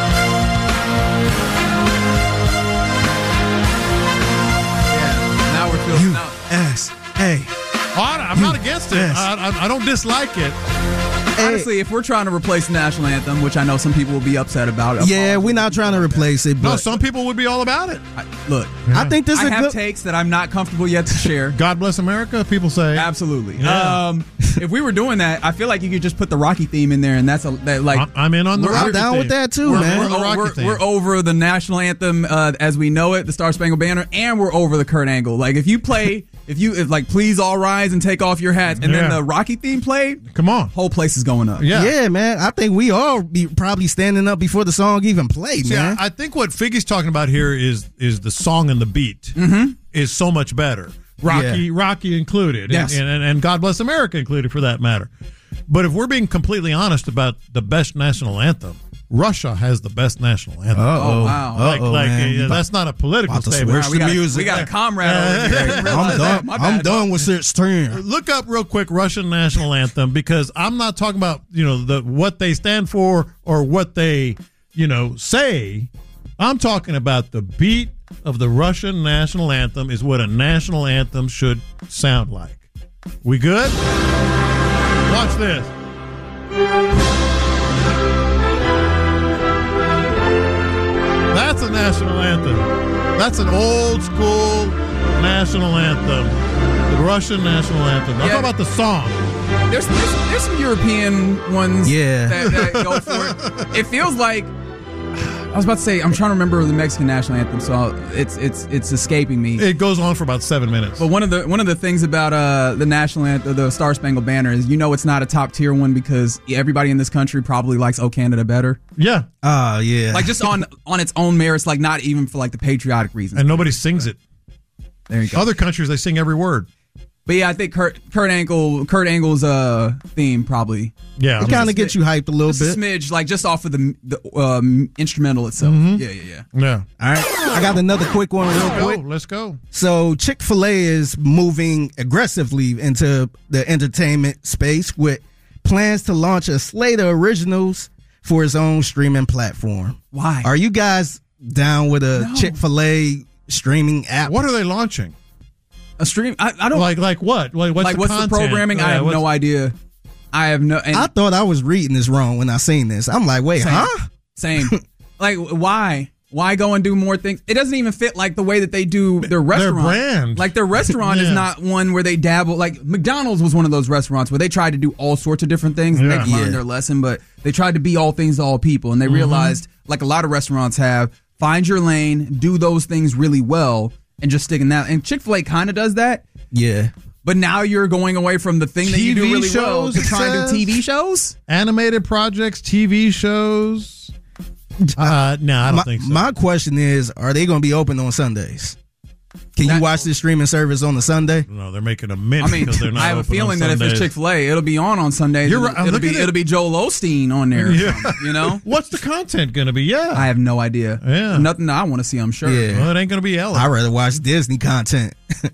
Now we're feeling. U Now, S A. Oh, I- I'm not against it. Yes. I, I, I don't dislike it. honestly, if we're trying to replace the national anthem, which I know some people will be upset about, Yeah, we're not trying to replace it, No, but some people would be all about it. I, look, I think this is I a have good. takes that I'm not comfortable yet to share. God bless America, people say. Absolutely. Yeah. Um, if we were doing that, I feel like you could just put the Rocky theme in there, and that's a that, like. I- I'm in on the I'm Rocky down thing. with that too, We're- man. we're on the We're, Rocky we're, thing. we're over the national anthem uh, as we know it, the Star Spangled Banner, and we're over the Kurt Angle. Like if you play, if you if like please all rise and take off your hats, and then Yeah. the Rocky theme played, Come on. whole place is going up. Yeah. Yeah, man. I think we all be probably standing up before the song even played, See, man. I, I think what Figgy's talking about here is is the song and the beat is so much better. Rocky, Yeah. Rocky included, Yes. and, and and God bless America included for that matter. But if we're being completely honest about the best national anthem, Russia has the best national anthem. Uh-oh. Oh, wow. like, Uh-oh, like man. uh, that's not a political About to statement. switch we, the got, music. we got a comrade over here. I didn't realize I'm that. done. My I'm bad. done with sixteen. Look up real quick Russian national anthem because I'm not talking about you know the what they stand for or what they you know say. I'm talking about the beat of the Russian national anthem is what a national anthem should sound like. We good? Watch this. That's a national anthem. That's an old school national anthem. The Russian national anthem. I'm Yeah. talking about the song. There's, there's there's some European ones Yeah. that, that go for it. It feels like I was about to say I'm trying to remember the Mexican national anthem, so it's it's it's escaping me. It goes on for about seven minutes. But one of the one of the things about uh, the national anthem, the Star Spangled Banner, is you know it's not a top tier one because everybody in this country probably likes "Oh Canada" better. Yeah, Oh, yeah. Like just on on its own merits, like not even for like the patriotic reasons. and nobody sings it. There you go. Other countries, they sing every word. But yeah, I think Kurt Kurt Angle Kurt Angle's uh theme probably Yeah, I it mean, kind of gets you hyped a little just a bit. smidge, like just off of the the um, instrumental itself. Mm-hmm. Yeah, yeah, yeah. yeah. All right. I got another quick one real Go, quick. let's go. So Chick-fil-A is moving aggressively into the entertainment space with plans to launch a slate of originals for its own streaming platform. Why? Are you guys down with a No. Chick-fil-A streaming app? What are they launching? A stream? I, I don't Like like what? Like what's like. the What's content? the programming? Yeah, I have what's- no idea. I have no. And I thought I was reading this wrong when I seen this. I'm like, wait, Same. huh? Same. Like, why? Why go and do more things? It doesn't even fit like the way that they do their restaurant. brand. Like their restaurant is Yeah. not one where they dabble. Like McDonald's was one of those restaurants where they tried to do all sorts of different things and Yeah. they learned Yeah. their lesson, but they tried to be all things to all people. And they realized, like a lot of restaurants have, find your lane, do those things really well, and just stick in that. And Chick-fil-A kind of does that. Yeah. But now you're going away from the thing that you do T V really well shows, to it try and says? do T V shows. Animated projects, T V shows. Uh, no, I don't My, think so. my question is, are they going to be open on Sundays? Can That- you watch this streaming service on a Sunday? no, they're making a mint I mean, because they're not I have a open on feeling that if it's Sundays. Chick-fil-A, it'll be on on Sundays. You're It'll, right. I'm it'll be looking at- it'll be Joel Osteen on there. Yeah. You know, What's the content going to be? Yeah. I have no idea. Yeah. Nothing that I want to see. I'm sure. Yeah. well, it ain't going to be Ellen. I'd rather watch Disney content.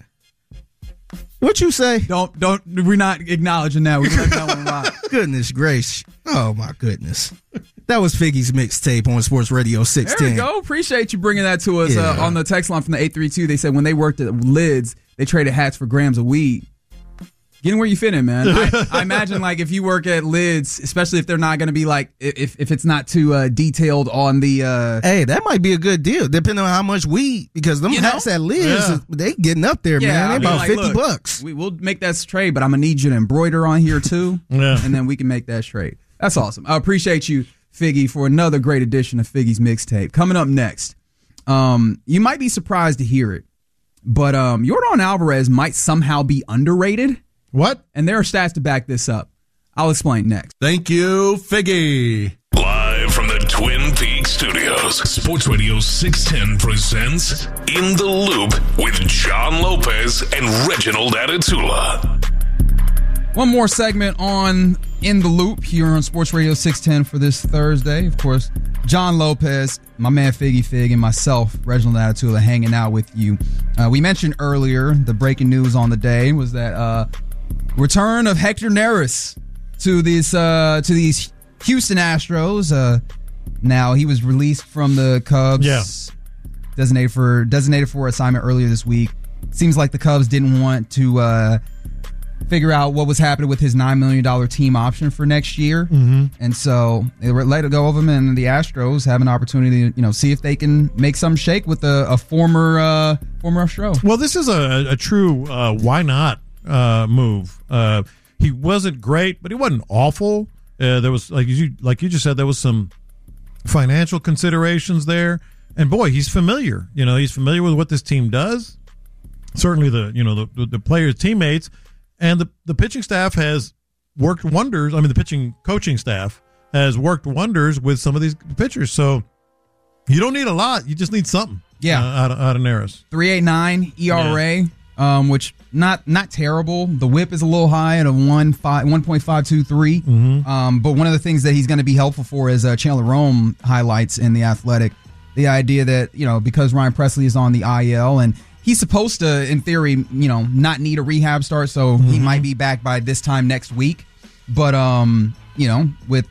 What you say? Don't don't. We're not acknowledging that. We're letting that one rock. Goodness gracious. Oh, my goodness. That was Figgy's mixtape on Sports Radio six ten. There we go. Appreciate you bringing that to us uh, Yeah. on the text line from the eight three two. They said when they worked at Lids, they traded hats for grams of weed. Getting where you fit in, man. I, I imagine like if you work at Lids, especially if they're not going to be like if if it's not too uh, detailed on the. Uh, Hey, that might be a good deal, depending on how much weed, because them You know? hats at Liz, Yeah. they getting up there, Yeah, man. I'll They be about like, fifty look, bucks. We, we'll make that trade, but I'm gonna need you to embroider on here too, Yeah. and then we can make that trade. That's awesome. I appreciate you, Figgy, for another great edition of Figgy's mixtape. Coming up next, um, you might be surprised to hear it, but um, Yordan Alvarez might somehow be underrated, What? and there are stats to back this up. I'll explain next. Thank you, Figgy. Live from the Twin Peaks studios, Sports Radio six ten presents In the Loop with John Lopez and Reginald Adetula. One more segment on In the Loop here on Sports Radio six ten for this Thursday. Of course, John Lopez, my man Figgy Fig, and myself, Reginald Adetula, hanging out with you. Uh, we mentioned earlier the breaking news on the day was that uh, return of Hector Neris to these uh, to these Houston Astros. Uh, now he was released from the Cubs. Yeah. Designated for designated for assignment earlier this week. Seems like the Cubs didn't want to uh, figure out what was happening with his nine million dollars team option for next year. Mm-hmm. And so they were let it go of him, and the Astros have an opportunity to, you know, see if they can make some shake with a, a former uh, former Astro. Well, this is a, a true uh, why not uh, move. Uh, he wasn't great, but he wasn't awful. Uh, there was, like you like you just said, there was some financial considerations there. And boy, he's familiar. You know, he's familiar with what this team does. Certainly, the you know the the, the players, teammates, and the the pitching staff has worked wonders. I mean, the pitching coaching staff has worked wonders with some of these pitchers. So you don't need a lot. You just need something. Yeah. uh, out of out of Neris. three point eight nine E R A, um, which not not terrible. The whip is a little high at a one point five two three. Mm-hmm. Um, but one of the things that he's going to be helpful for is uh, Chandler Rome highlights in The Athletic. The idea that, you know, because Ryan Presley is on the I L and he's supposed to, in theory, you know, not need a rehab start, so Mm-hmm. he might be back by this time next week. But, um, you know, with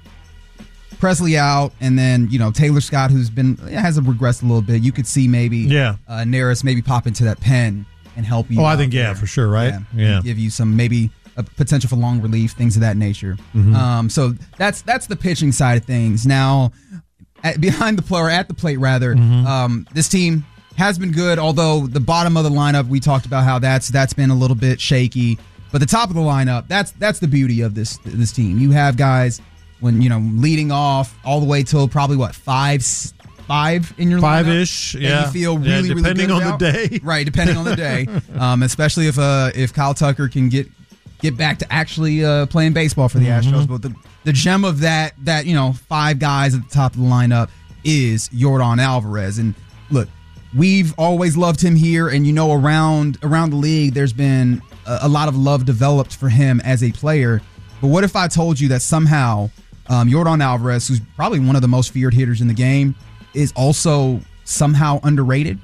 Presley out, and then, you know, Taylor Scott, who's been has regressed a little bit, you could see maybe Yeah. uh, Neris maybe pop into that pen and help you. Oh, I out think, yeah, there. for sure, right? Yeah, Yeah. and give you some maybe a potential for long relief, things of that nature. Mm-hmm. Um, so that's that's the pitching side of things. Now, at, behind the plate, or at the plate rather, Mm-hmm. um, this team has been good. Although the bottom of the lineup, we talked about how that's that's been a little bit shaky. But the top of the lineup, that's that's the beauty of this this team. You have guys when you know leading off all the way till probably what five five in your lineup Five-ish, that yeah. you feel Yeah, really really depending good on the about. day. Right, depending on the day. Um, especially if uh if Kyle Tucker can get get back to actually uh, playing baseball for the Mm-hmm. Astros. But the the gem of that that you know five guys at the top of the lineup is Yordan Alvarez. And look, we've always loved him here, and you know around around the league, there's been a, a lot of love developed for him as a player. But what if I told you that somehow um, Yordan Alvarez, who's probably one of the most feared hitters in the game, is also somehow underrated?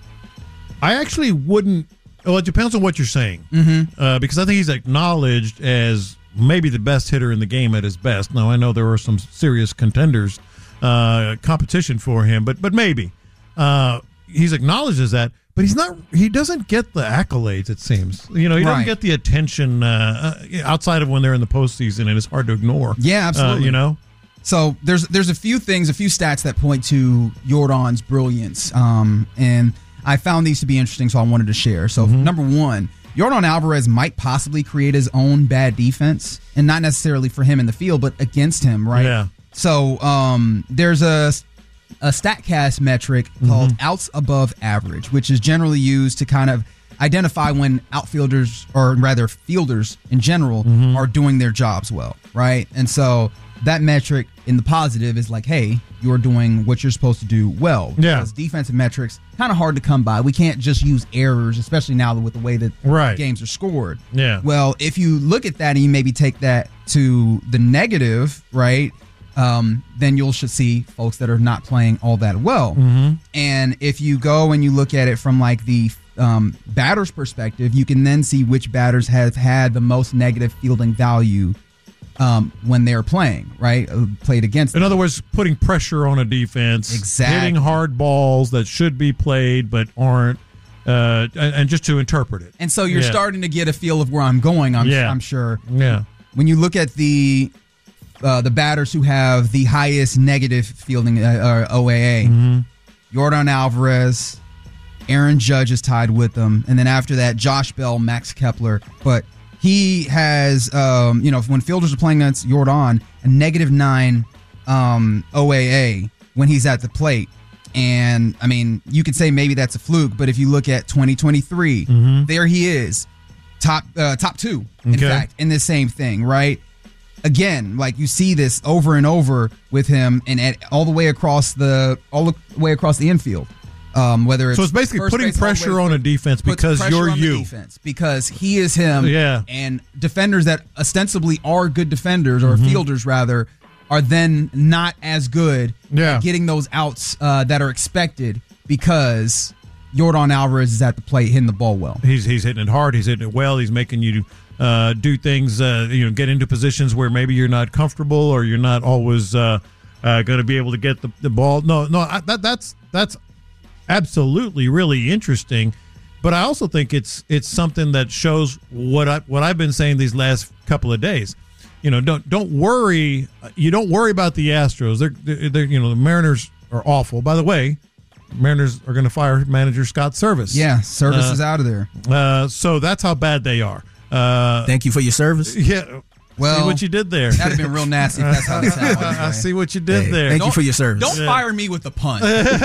I actually wouldn't. Well, it depends on what you're saying. Mm-hmm. Uh, because I think he's acknowledged as maybe the best hitter in the game at his best. Now, I know there are some serious contenders uh, competition for him, but but maybe uh, he's acknowledges that. But he's not. He doesn't get the accolades. It seems. You know, he doesn't Right. get the attention uh, outside of when they're in the postseason, and it's hard to ignore. Yeah, absolutely. Uh, you know. So there's there's a few things, a few stats that point to Jordan's brilliance, um, and I found these to be interesting, so I wanted to share. So Mm-hmm. number one, Jordan Alvarez might possibly create his own bad defense, and not necessarily for him in the field, but against him, right? Yeah. So um, there's a a StatCast metric called outs above average, which is generally used to kind of identify when outfielders, or rather fielders in general, are doing their jobs well, right? And so that metric in the positive is like, hey, you're doing what you're supposed to do well. Yeah. Because defensive metrics, kind of hard to come by. We can't just use errors, especially now with the way that Right. games are scored. Yeah. Well, if you look at that and you maybe take that to the negative, right, um, then you'll should see folks that are not playing all that well. Mm-hmm. And if you go and you look at it from like the um, batter's perspective, you can then see which batters have had the most negative fielding value um, when they're playing, right? Uh, Played against In them. other words, putting pressure on a defense, Exactly. hitting hard balls that should be played but aren't, uh, and, and just to interpret it. And so you're Yeah. starting to get a feel of where I'm going, I'm, Yeah. I'm sure. Yeah. When you look at the uh, the batters who have the highest negative fielding uh, or O A A, Mm-hmm. Jordan Alvarez, Aaron Judge is tied with them, and then after that, Josh Bell, Max Kepler. But he has, um, you know, when fielders are playing against Jordan, a negative nine um, O A A when he's at the plate. And I mean, you could say maybe that's a fluke, but if you look at twenty twenty-three, there he is, top uh, top two, in Okay. fact, in the same thing, right? Again, like you see this over and over with him, and at, all the way across the all the way across the infield. Um, whether it's So it's basically first putting base all the way pressure to- on a defense puts because pressure you're on the you. defense, because he is him. Yeah. And defenders that ostensibly are good defenders, or Mm-hmm. fielders rather, are then not as good Yeah. at getting those outs uh, that are expected because Jordan Alvarez is at the plate hitting the ball well. He's he's hitting it hard. He's hitting it well. He's making you uh, do things. Uh, you know, get into positions where maybe you're not comfortable or you're not always uh, uh, going to be able to get the, the ball. No, no, I, that that's that's absolutely really interesting. But I also think it's it's something that shows what I what I've been saying these last couple of days. You know, don't don't worry. You don't worry about the Astros. They're, they're, they're you know the Mariners are awful. By the way, Mariners are going to fire manager Scott Service. Yeah, Service Uh, is out of there. Uh, so that's how bad they are. Uh, Thank you for your service. yeah. Well, see what you did there. That'd have been real nasty if that's how this happened. I right? see what you did Hey, there. thank you for your service. Don't fire me with the pun. All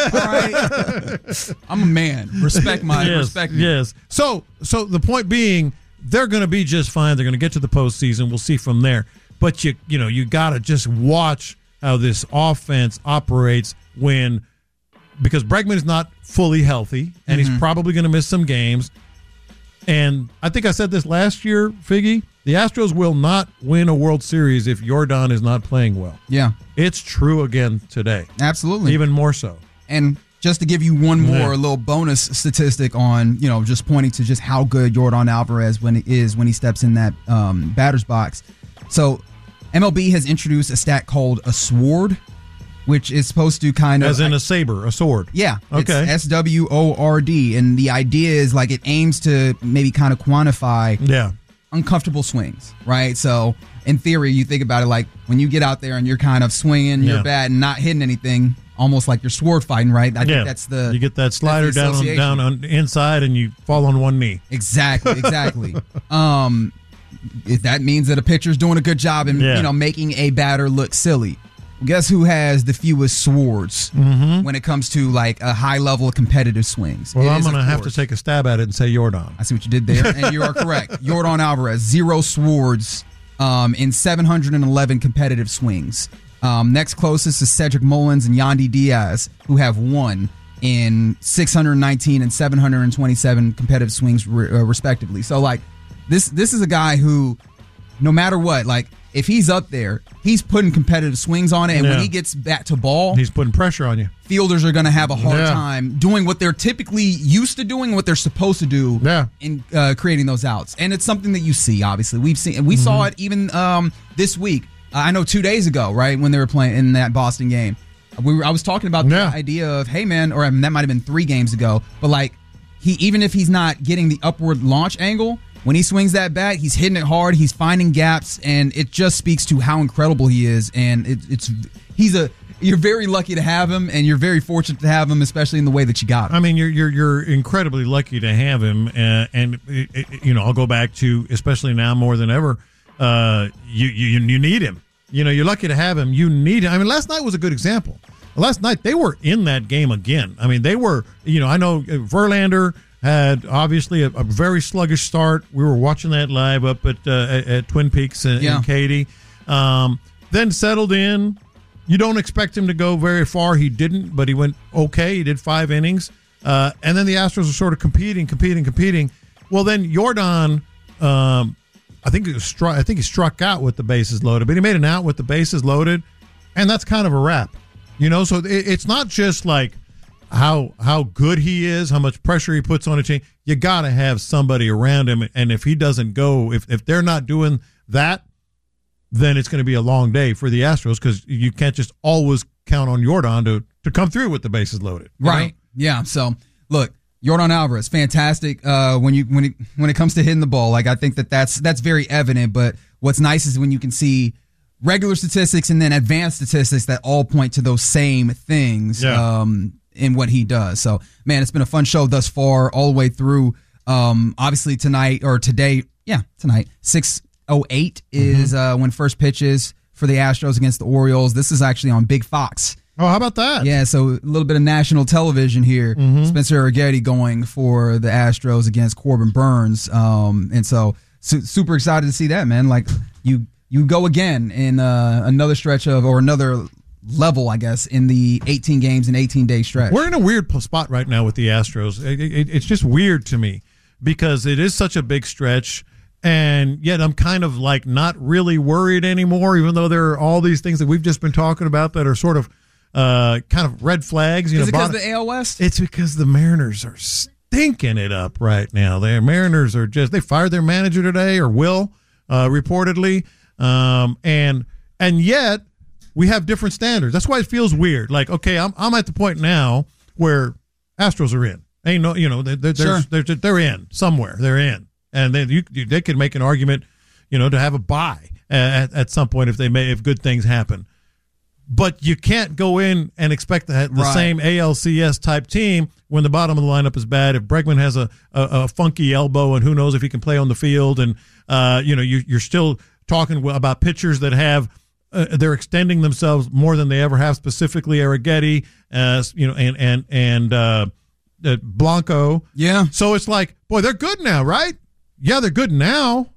right? I'm a man. Respect my yes, respect me. yes. So, so the point being, they're going to be just fine. They're going to get to the postseason. We'll see from there. But you, you know, you got to just watch how this offense operates when, because Bregman is not fully healthy, and Mm-hmm. he's probably going to miss some games. And I think I said this last year, Figgy. The Astros will not win a World Series if Jordan is not playing well. Yeah, It's true again today, absolutely. even more so. And just to give you one more Yeah. little bonus statistic on, you know, just pointing to just how good Jordan Alvarez when it is when he steps in that um, batter's box. So M L B has introduced a stat called a sword, which is supposed to kind of As in a saber, a sword. yeah, Okay. it's S W O R D, and the idea is like it aims to maybe kind of quantify Yeah. uncomfortable swings, right? So in theory, you think about it like when you get out there and you're kind of swinging your Yeah. bat and not hitting anything, almost like you're sword fighting, right? I yeah. think that's the you get that slider that's the down on, association. down on inside and you fall on one knee. Exactly, exactly. um, if that means that a pitcher's doing a good job in Yeah. you know making a batter look silly. Guess who has the fewest swords when it comes to like a high level of competitive swings? Well, It I'm is, going to of have to course. take a stab at it and say Jordan. I see what you did there, and you are correct. Jordan Alvarez, zero swords um, in seven hundred eleven competitive swings. Um, next closest is Cedric Mullins and Yandy Diaz, who have one in six hundred nineteen and seven hundred twenty-seven competitive swings, re- uh, respectively. So, like, this this is a guy who, no matter what, like, if he's up there, he's putting competitive swings on it, and Yeah. when he gets bat to ball, He's putting pressure on you. fielders are going to have a hard Yeah. time doing what they're typically used to doing, what they're supposed to do Yeah. in uh, creating those outs. And it's something that you see, obviously. We've seen, and we saw Mm-hmm. it even um, this week. Uh, I know two days ago, right, when they were playing in that Boston game. we were, I was talking about Yeah. the idea of, hey man, or I mean, that might have been three games ago, but like he even if he's not getting the upward launch angle, when he swings that bat, he's hitting it hard, he's finding gaps, and it just speaks to how incredible he is. And it, it's he's a you're very lucky to have him, and you're very fortunate to have him, especially in the way that you got him. I mean, you're you're you're incredibly lucky to have him, uh, and it, it, you know I'll go back to especially now more than ever. Uh, you you you need him. You know, you're lucky to have him. You need him. I mean, last night was a good example. Last night they were in that game again. I mean, they were. You know, I know Verlander had obviously a, a very sluggish start. We were watching that live up at uh, at, at Twin Peaks and, Yeah. and Katy. Um, then settled in. You don't expect him to go very far. He didn't, but he went okay. He did five innings. Uh, and then the Astros were sort of competing, competing, competing. Well, then Jordan, um, I think it was struck, I think he struck out with the bases loaded, but he made an out with the bases loaded, and that's kind of a wrap. You know, so it, it's not just like how how good he is, how much pressure he puts on a team. You got to have somebody around him, and if he doesn't go, if if they're not doing that, then it's going to be a long day for the Astros because you can't just always count on Jordan to, to come through with the bases loaded. you Right. know? Yeah. So look, Jordan Alvarez, fantastic. Uh, when you when it, when it comes to hitting the ball, like I think that that's that's very evident. But what's nice is when you can see regular statistics and then advanced statistics that all point to those same things. Yeah. Um, in what he does. So man, it's been a fun show thus far, all the way through. Um, obviously tonight or today, yeah, tonight six oh eight is Mm-hmm. uh, when first pitch is for the Astros against the Orioles. This is actually on Big Fox. Oh, how about that? Yeah, so a little bit of national television here. Mm-hmm. Spencer Arrighetti going for the Astros against Corbin Burns, um, and so su- super excited to see that, man. Like you, you go again in uh, another stretch of or another level, I guess, in the eighteen games and eighteen day stretch. We're in a weird p- spot right now with the Astros. It, it, it's just weird to me because it is such a big stretch, and yet I'm kind of like not really worried anymore, even though there are all these things that we've just been talking about that are sort of uh, kind of red flags. You Is know, it because bottom- of the A L West? It's because the Mariners are stinking it up right now. The Mariners are just, they fired their manager today, or will, uh, reportedly. Um, and and yet we have different standards. That's why it feels weird. Like, okay, I'm I'm at the point now where Astros are in. Ain't no, you know, they're, they're, Sure. they're, they're in somewhere. They're in. And they, you, you, they could make an argument, you know, to have a bye at, at some point if they may, if good things happen. But you can't go in and expect the, the Right. same A L C S type team when the bottom of the lineup is bad. If Bregman has a, a, a funky elbow and who knows if he can play on the field, and uh, you know you, you're still talking about pitchers that have uh, they're extending themselves more than they ever have. Specifically, Arrighetti, uh, you know, and and and uh, uh, Blanco. Yeah, So it's like, boy, they're good now, right? Yeah, they're good now.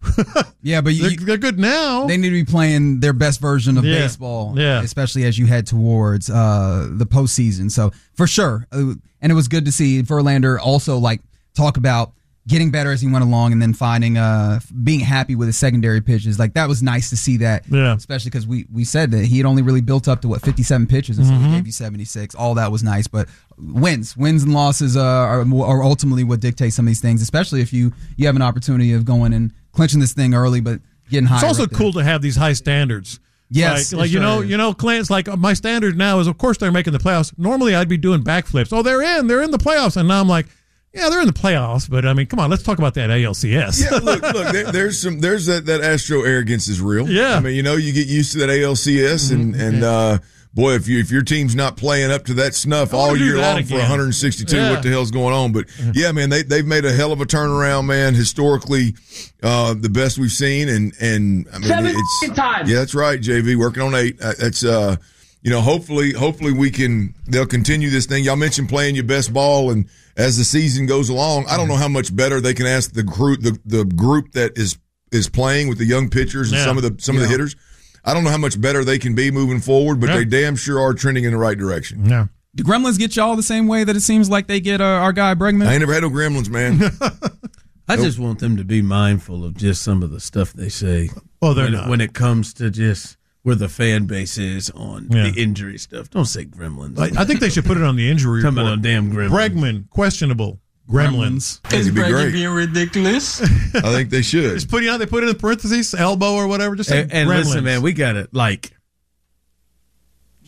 yeah, but They're, you, they're good now. they need to be playing their best version of Yeah. baseball, Yeah. especially as you head towards uh, the postseason. So for sure, uh, and it was good to see Verlander also like talk about getting better as he went along, and then finding uh, being happy with his secondary pitches. Like that was nice to see that, Yeah. especially because we we said that he had only really built up to what fifty-seven pitches, and so Mm-hmm. he gave you seventy-six. All that was nice, but wins, wins and losses uh, are are ultimately what dictate some of these things, especially if you you have an opportunity of going and clinching this thing early, but getting high. It's also right there. cool to have these high standards. Yes, like, it like you sure know, is. you know, Clint's like my standard now is, of course, they're making the playoffs. Normally, I'd be doing backflips. Oh, they're in, they're in the playoffs, and now I'm like, yeah, they're in the playoffs. But I mean, come on, let's talk about that A L C S. Yeah, look, look. There, there's some. There's that that Astro arrogance is real. Yeah. I mean, you know, you get used to that A L C S, and and uh, boy, if you if your team's not playing up to that snuff I wanna all do year that long for again. one hundred sixty-two, Yeah. what the hell's going on? But yeah, man, they they've made a hell of a turnaround, man. Historically, uh, the best we've seen, and and I mean, Seven it's times. yeah, that's right, J V, working on eight. Uh, that's uh, you know, hopefully, hopefully we can. They'll continue this thing. Y'all mentioned playing your best ball, and as the season goes along, I don't know how much better they can ask the group, the, the group that is is playing with the young pitchers and Yeah. some of the some of the Yeah. hitters. I don't know how much better they can be moving forward, but Yeah. they damn sure are trending in the right direction. Yeah. Do Gremlins get y'all the same way that it seems like they get uh, our guy Bregman? I ain't never had no gremlins, man. I just want them to be mindful of just some of the stuff they say. Oh, they're when, not. when it comes to just where the fan base is on Yeah. the injury stuff. Don't say gremlins. I, I think they should put it on the injury Talking report. about a damn gremlin. Bregman, questionable. Gremlins. It'd be great. being ridiculous? I think they should. Just put, you know, they put it in parentheses, elbow or whatever. Just say And, and Gremlins. listen, man, we got to, like,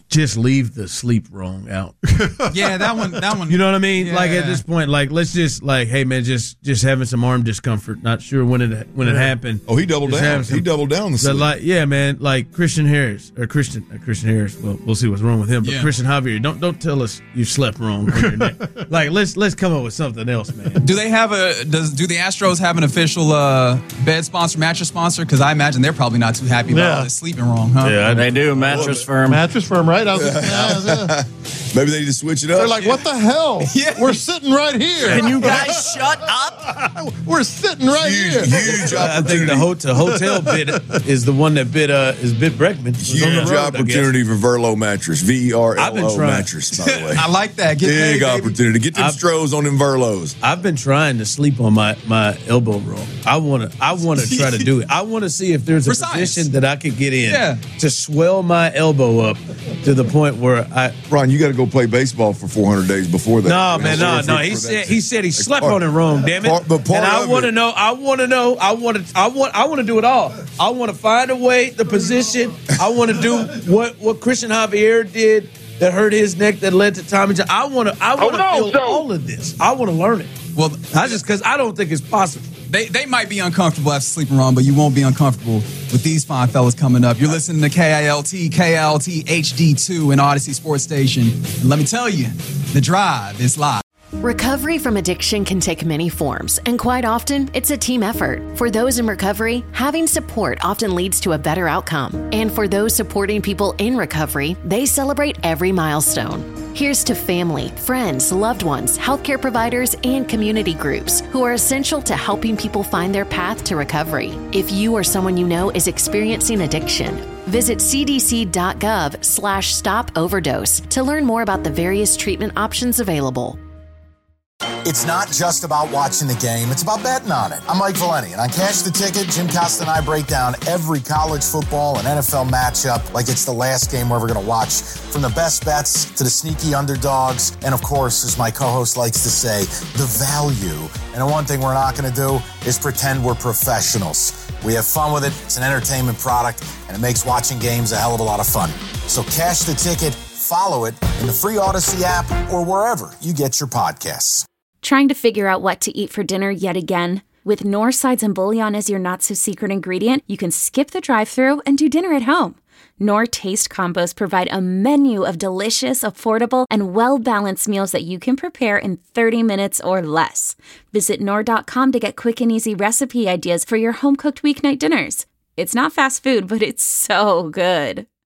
just leave the sleep wrong out. Yeah, that one. That one. You know what I mean? Yeah. Like at this point, like let's just like, hey man, just just having some arm discomfort. Not sure when it when it happened. Oh, he doubled Just down. having some- he doubled down the So, sleep. like, yeah, man, like Christian Harris or Christian uh, Christian Harris. Well, we'll see what's wrong with him. But Yeah. Christian Javier, don't don't tell us you slept wrong. on your neck. Like let's let's come up with something else, man. Do they have a? Does do the Astros have an official uh, bed sponsor, mattress sponsor? Because I imagine they're probably not too happy about Yeah. all this sleeping wrong, huh? Yeah, they do. Mattress Firm. Mattress Firm, right? I was yeah, yeah. Maybe they need to switch it up. They're like, what the hell? Yeah. We're sitting right here. Can you guys shut up? We're sitting right huge, here. huge I opportunity. think the hotel hotel bid is the one that bid uh is bid Breckman. It's on the Huge road, I guess. opportunity for Verlo mattress. V E R I've been L O trying. mattress, by the way. I like that. Get paid, Big baby. opportunity. Get them I've- Stros on them Verlos. I've been trying to sleep on my, my elbow roll. I wanna I wanna try to do it. I wanna see if there's a For science. position that I could get in Yeah. to swell my elbow up to the point where I Ron, you got to go play baseball for four hundred days before that. no man no For- no for he that. said he said he slept part- on it wrong, damn it. part- but part and I of want to it- know I want to know I want to I want I want to do it all. I want to find a way, the position. I want to do what what Christian Javier did that hurt his neck that led to Tommy John. I want to I want to feel all of this. I want to learn it. Well, I just because I don't think it's possible. They they might be uncomfortable after sleeping wrong, but you won't be uncomfortable with these fine fellas coming up. You're listening to K I L T, K I L T H D two and Odyssey Sports Station. And let me tell you, the drive is live. Recovery from addiction can take many forms, and quite often, it's a team effort. For those in recovery, having support often leads to a better outcome. And for those supporting people in recovery, they celebrate every milestone. Here's to family, friends, loved ones, healthcare providers, and community groups who are essential to helping people find their path to recovery. If you or someone you know is experiencing addiction, visit cdc.gov slash stop overdose to learn more about the various treatment options available. It's not just about watching the game, it's about betting on it. I'm Mike Valeni, and on Cash the Ticket, Jim Costa and I break down every college football and N F L matchup like it's the last game we're ever going to watch. From the best bets to the sneaky underdogs, and of course, as my co-host likes to say, the value. And the one thing we're not going to do is pretend we're professionals. We have fun with it, it's an entertainment product, and it makes watching games a hell of a lot of fun. So Cash the Ticket, follow it in the free Odyssey app or wherever you get your podcasts. Trying to figure out what to eat for dinner yet again? With Knorr Sides and Bouillon as your not-so-secret ingredient, you can skip the drive-thru and do dinner at home. Knorr Taste Combos provide a menu of delicious, affordable, and well-balanced meals that you can prepare in thirty minutes or less. Visit Knorr dot com to get quick and easy recipe ideas for your home-cooked weeknight dinners. It's not fast food, but it's so good.